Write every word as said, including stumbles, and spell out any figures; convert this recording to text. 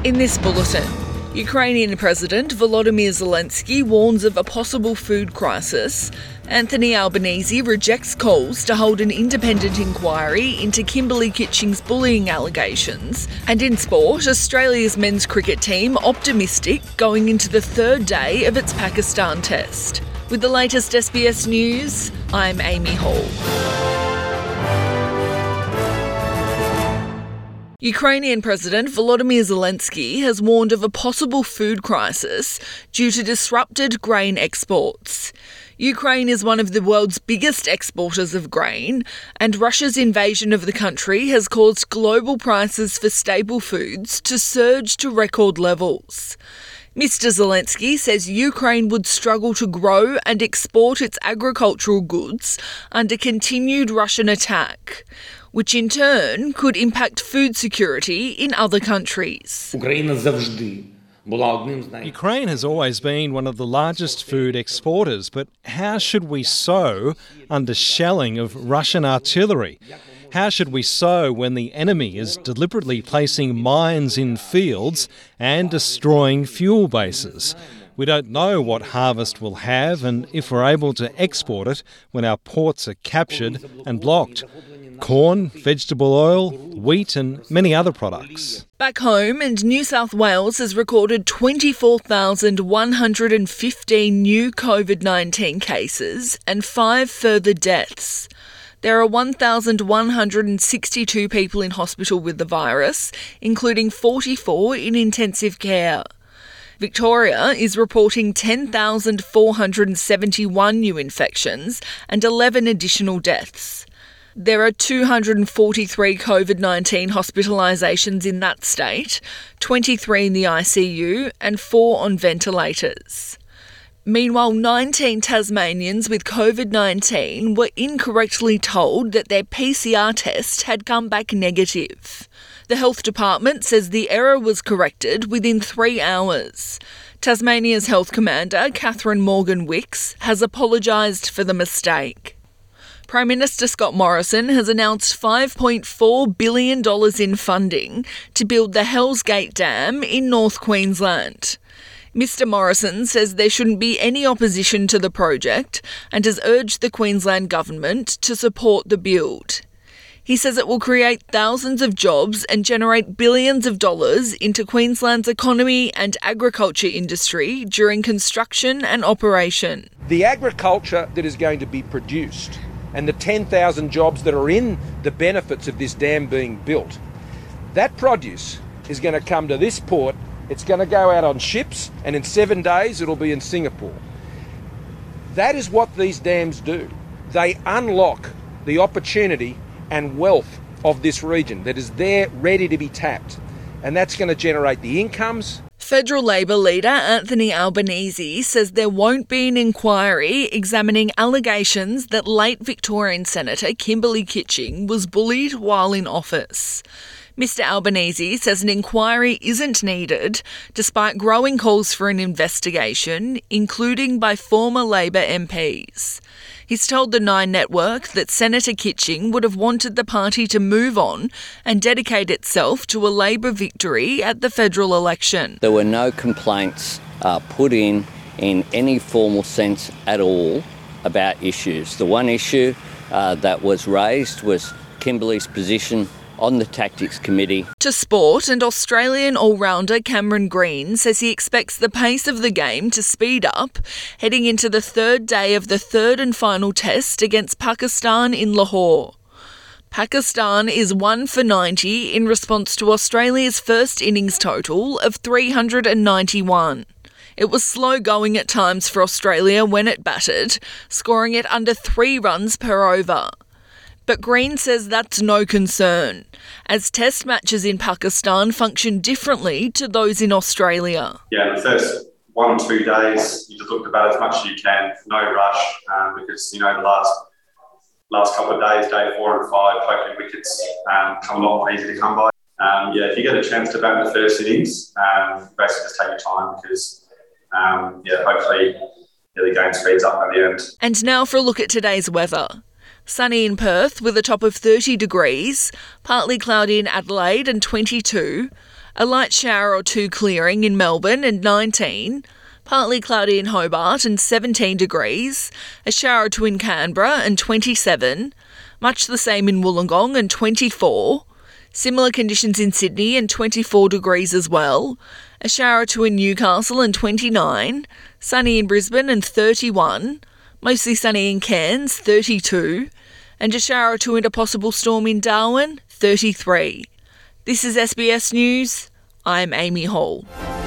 In this bulletin, Ukrainian President Volodymyr Zelensky warns of a possible food crisis. Anthony Albanese rejects calls to hold an independent inquiry into Kimberley Kitching's bullying allegations. And in sport, Australia's men's cricket team optimistic going into the third day of its Pakistan test. With the latest S B S News, I'm Amy Hall. Ukrainian President Volodymyr Zelensky has warned of a possible food crisis due to disrupted grain exports. Ukraine is one of the world's biggest exporters of grain, and Russia's invasion of the country has caused global prices for staple foods to surge to record levels. Mister Zelensky says Ukraine would struggle to grow and export its agricultural goods under continued Russian attack, which in turn could impact food security in other countries. Ukraine has always been one of the largest food exporters, but how should we sow under shelling of Russian artillery? How should we sow when the enemy is deliberately placing mines in fields and destroying fuel bases? We don't know what harvest we'll have and if we're able to export it when our ports are captured and blocked. Corn, vegetable oil, wheat and many other products. Back home, and New South Wales has recorded twenty-four thousand one hundred fifteen new COVID nineteen cases and five further deaths. There are one thousand one hundred sixty-two people in hospital with the virus, including forty-four in intensive care. Victoria is reporting ten thousand four hundred seventy-one new infections and eleven additional deaths. There are two hundred forty-three COVID nineteen hospitalisations in that state, twenty-three in the I C U and four on ventilators. Meanwhile, nineteen Tasmanians with COVID nineteen were incorrectly told that their P C R test had come back negative. The Health Department says the error was corrected within three hours. Tasmania's Health Commander, Catherine Morgan-Wicks, has apologised for the mistake. Prime Minister Scott Morrison has announced five point four billion dollars in funding to build the Hells Gate Dam in North Queensland. Mister Morrison says there shouldn't be any opposition to the project and has urged the Queensland Government to support the build. He says it will create thousands of jobs and generate billions of dollars into Queensland's economy and agriculture industry during construction and operation. The agriculture that is going to be produced and the ten thousand jobs that are in the benefits of this dam being built, that produce is going to come to this port, it's going to go out on ships, and in seven days it'll be in Singapore. That is what these dams do. They unlock the opportunity and wealth of this region that is there ready to be tapped, and that's going to generate the incomes. Federal Labor leader Anthony Albanese says there won't be an inquiry examining allegations that late Victorian Senator Kimberley Kitching was bullied while in office. Mister Albanese says an inquiry isn't needed, despite growing calls for an investigation, including by former Labor M Ps. He's told the Nine Network that Senator Kitching would have wanted the party to move on and dedicate itself to a Labor victory at the federal election. There were no complaints uh, put in in any formal sense at all about issues. The one issue uh, that was raised was Kimberley's position on the Tactics Committee. To sport, and Australian all-rounder Cameron Green says he expects the pace of the game to speed up heading into the third day of the third and final test against Pakistan in Lahore. Pakistan is one for ninety in response to Australia's first innings total of three hundred ninety-one. It was slow going at times for Australia when it batted, scoring at under three runs per over. But Green says that's no concern, as test matches in Pakistan function differently to those in Australia. Yeah, in the first one or two days, you just look to bat as much as you can, no rush, um, because, you know, the last last couple of days, day four and five, hopefully wickets um, come a lot more easy to come by. Um, yeah, if you get a chance to bat in the first innings, um, basically just take your time because, um, yeah, hopefully yeah, the game speeds up at the end. And now for a look at today's weather. Sunny in Perth with a top of thirty degrees, partly cloudy in Adelaide and twenty-two, A light shower or two clearing in Melbourne and nineteen. Partly cloudy in Hobart and seventeen degrees. A shower or two in Canberra and twenty-seven. Much the same in Wollongong and twenty-four. Similar conditions in Sydney and twenty-four degrees as well. A shower or two in Newcastle and twenty-nine. Sunny in Brisbane and thirty-one. Mostly sunny in Cairns, thirty-two. And a shower or two and a possible storm in Darwin, thirty-three. This is S B S News. I'm Amy Hall.